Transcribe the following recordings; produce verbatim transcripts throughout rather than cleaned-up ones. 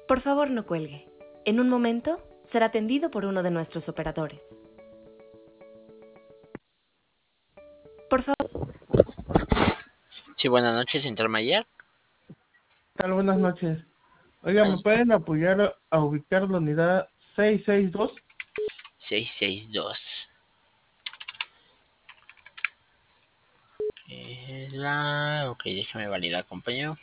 Por favor, no cuelgue. En un momento será atendido por uno de nuestros operadores. Por favor. Sí, buenas noches, Central Mayer. ¿Qué tal? Buenas noches. Oiga, ¿me pueden apoyar a, a ubicar la unidad seis seis dos? seis seis dos. Es la... Ok, déjame validar, compañero.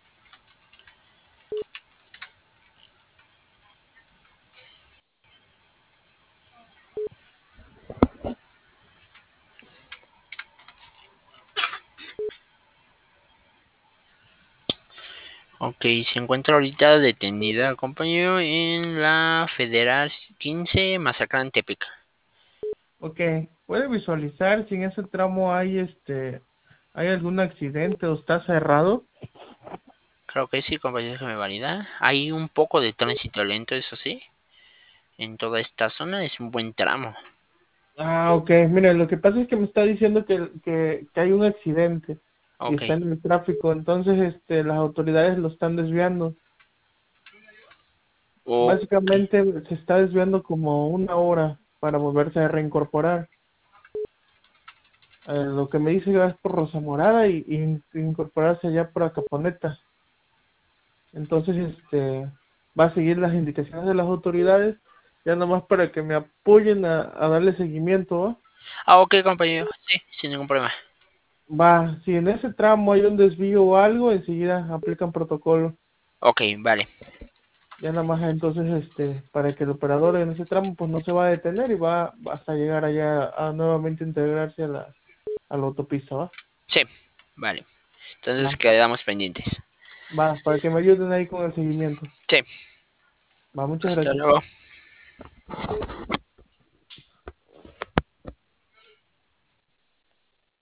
Ok, se encuentra ahorita detenida, compañero, en la Federal quince, Mazatlán, Tepic. Ok, ¿puede visualizar si en ese tramo hay este hay algún accidente o está cerrado? Creo que sí, compañero, déjame validar. Hay un poco de tránsito lento, eso sí. En toda esta zona es un buen tramo. Ah, ok, mire, lo que pasa es que me está diciendo que, que, que hay un accidente y Ok. está en el tráfico, entonces este las autoridades lo están desviando. Ok. Básicamente se está desviando como una hora para volverse a reincorporar. Eh, lo que me dice que es por Rosa Morada y, y incorporarse allá por Acaponeta. Entonces, este, va a seguir las indicaciones de las autoridades, ya nomás para que me apoyen a, a darle seguimiento, ¿va? Ah, ok, compañero. Sí, sin ningún problema. Va, si en ese tramo hay un desvío o algo, enseguida aplican protocolo. Ok, vale. Ya nada más entonces, este, para que el operador en ese tramo pues no se va a detener y va, va hasta llegar allá a nuevamente integrarse a la, a la autopista, ¿va? Sí, vale. Entonces Va, quedamos pendientes. va, para que me ayuden ahí con el seguimiento. Sí. Va, muchas Hasta gracias. luego.